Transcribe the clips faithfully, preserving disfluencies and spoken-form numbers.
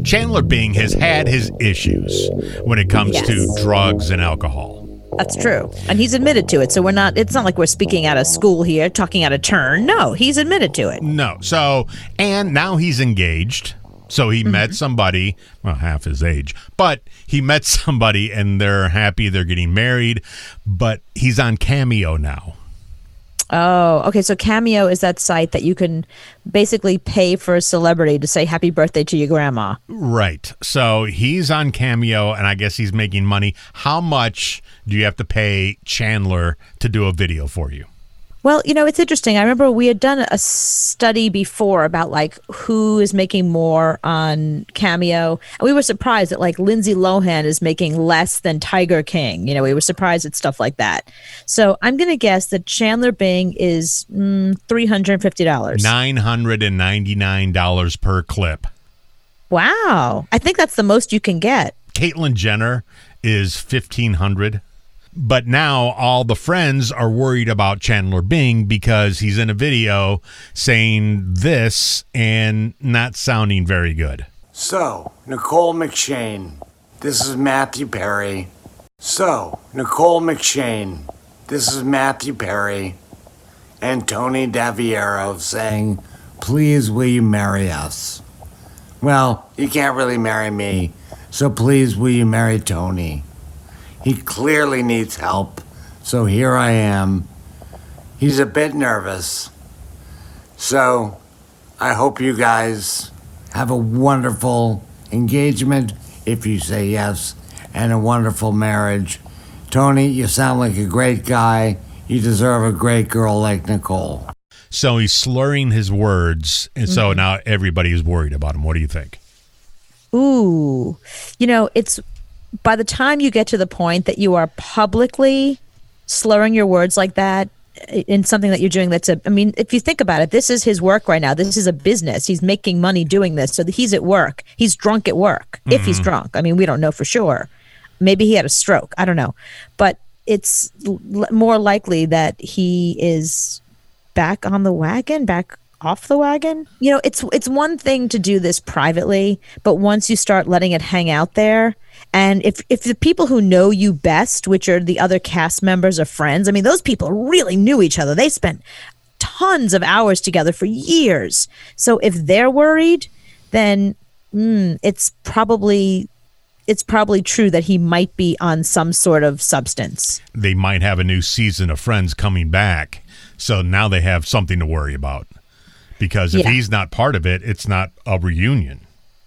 Chandler Bing has had his issues when it comes Yes. to drugs and alcohol. That's true. And he's admitted to it. So we're not, it's not like we're speaking out of school here, talking out of turn. No, he's admitted to it. No. So, and now he's engaged. So he mm-hmm. met somebody, well, half his age, but he met somebody and they're happy they're getting married, but he's on Cameo now. Oh, okay. So Cameo is that site that you can basically pay for a celebrity to say happy birthday to your grandma. Right. So he's on Cameo, and I guess he's making money. How much do you have to pay Chandler to do a video for you? Well, you know, it's interesting. I remember we had done a study before about like who is making more on Cameo. And we were surprised that like Lindsay Lohan is making less than Tiger King. You know, we were surprised at stuff like that. So I'm going to guess that Chandler Bing is mm, three hundred fifty dollars. nine hundred ninety-nine dollars per clip. Wow. I think that's the most you can get. Caitlyn Jenner is fifteen hundred dollars. But now all the friends are worried about Chandler Bing because he's in a video saying this and not sounding very good. So, Nicole McShane, this is Matthew Perry. So, Nicole McShane, this is Matthew Perry and Tony Daviero saying, please will you marry us? Well, you can't really marry me, so please will you marry Tony? He clearly needs help, so here I am. He's a bit nervous. So, I hope you guys have a wonderful engagement, if you say yes, and a wonderful marriage. Tony, you sound like a great guy. You deserve a great girl like Nicole. So he's slurring his words, and so mm-hmm. now everybody's worried about him. What do you think? Ooh, you know, it's... by the time you get to the point that you are publicly slurring your words like that in something that you're doing that's a, I mean, if you think about it, this is his work right now. This is a business. He's making money doing this. So he's at work. He's drunk at work, mm-hmm. if he's drunk. I mean, we don't know for sure. Maybe he had a stroke. I don't know. But it's l- more likely that he is back on the wagon, back off the wagon. You know, it's it's one thing to do this privately, but once you start letting it hang out there, and if if the people who know you best, which are the other cast members or friends, I mean, those people really knew each other. They spent tons of hours together for years. So if they're worried, then mm, it's probably it's probably true that he might be on some sort of substance. They might have a new season of Friends coming back, so now they have something to worry about. Because if yeah. he's not part of it, it's not a reunion.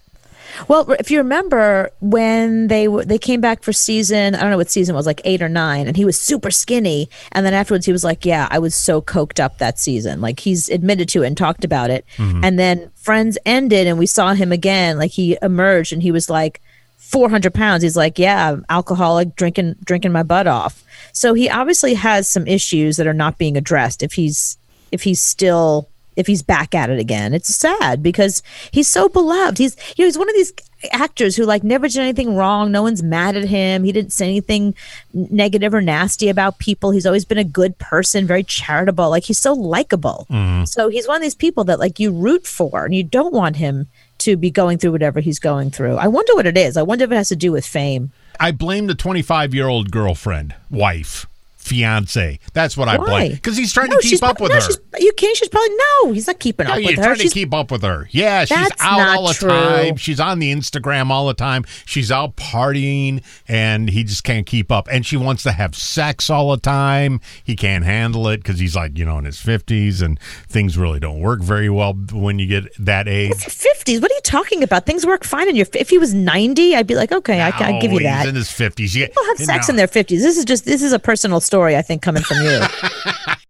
Well, if you remember when they w- they came back for season, I don't know what season it was, like eight or nine, and he was super skinny. And then afterwards he was like, yeah, I was so coked up that season. Like he's admitted to it and talked about it. Mm-hmm. And then Friends ended and we saw him again. Like he emerged and he was like four hundred pounds. He's like, yeah, I'm alcoholic, drinking, drinking my butt off. So he obviously has some issues that are not being addressed if he's if he's still... if he's back at it again. It's sad because he's so beloved. He's, you know, he's one of these actors who like never did anything wrong. No one's mad at him. He didn't say anything negative or nasty about people. He's always been a good person, very charitable. Like he's so likable. Mm. So he's one of these people that like you root for and you don't want him to be going through whatever he's going through. I wonder what it is. I wonder if it has to do with fame. I blame the twenty-five-year-old girlfriend, wife. Fiance. That's what I Why? blame. Because he's trying no, to keep up with no, her. She's, you can't. She's probably no. He's not keeping no, up with you're her. trying She's, to keep up with her. Yeah, she's That's out not all the true. time. She's on the Instagram all the time. She's out partying, and he just can't keep up. And she wants to have sex all the time. He can't handle it because he's like, you know, in his fifties, and things really don't work very well when you get that age. fifties? What are you talking about? Things work fine in your. If he was ninety, I'd be like, okay, no, I can give you that. He's in his fifties. People have sex no. in their fifties. This is just this is a personal story, I think, coming from you.